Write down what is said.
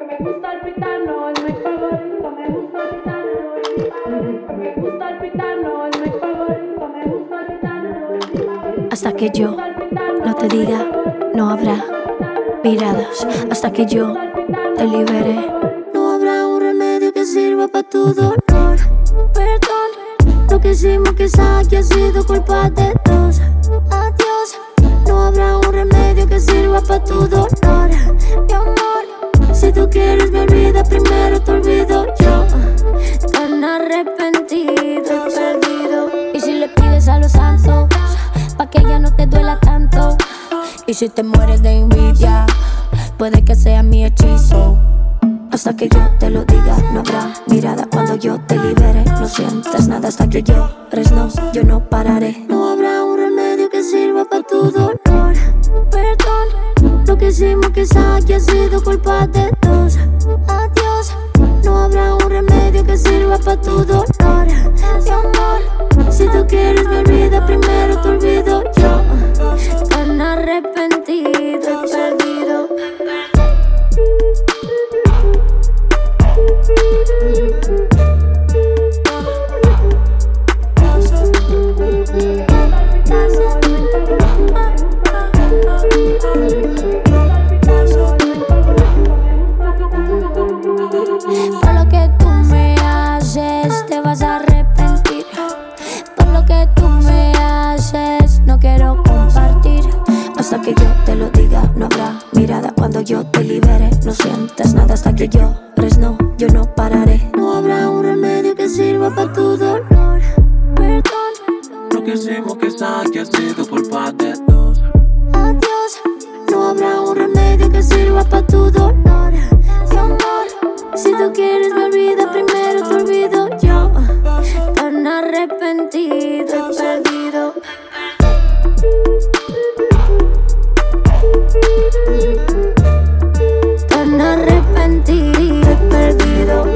Me gusta el pitano, es mi favorito. Me gusta el pitano, es mi favorito. Me gusta el pitano, es mi favorito. Me gusta el pitano, es mi favorito. Hasta que yo no te diga, no habrá miradas. Hasta que yo te libere, no habrá un remedio que sirva para tu dolor. Perdón, lo que hicimos quizá que ha sido culpa de dos. Adiós, no habrá un remedio que sirva para tu dolor. Mi amor, si tú quieres me olvida, primero te olvido yo. Tan arrepentido, perdido. Y si le pides a los santos pa' que ya no te duela tanto. Y si te mueres de envidia, puede que sea mi hechizo. Hasta que yo te lo diga, no habrá mirada cuando yo te libere. No sientas nada hasta que yo no, yo no pararé. No habrá un remedio que sirva para tu dolor. Perdón, lo que hicimos quizá que ha sido culpa de dos. Adiós, no habrá un remedio que sirva para tu dolor. Mi amor, si tú quieres me olvida, primero te olvido yo. Tan arrepentido, perdido. Por lo que tú me haces, te vas a arrepentir. Por lo que tú me haces, no quiero compartir. Hasta que yo te lo diga, no habrá mirada cuando yo te libere. No sientas nada hasta que yo no, yo no pararé. No habrá un remedio que sirva para tu dolor. Perdón, lo que hicimos quizá que ha sido culpa de dos. adiós, no habrá un remedio que sirva para tu dolor. Mi amor, si tú quieres me olvida, primero te olvido yo. Tan arrepentido y perdido. Tan arrepentido y perdido.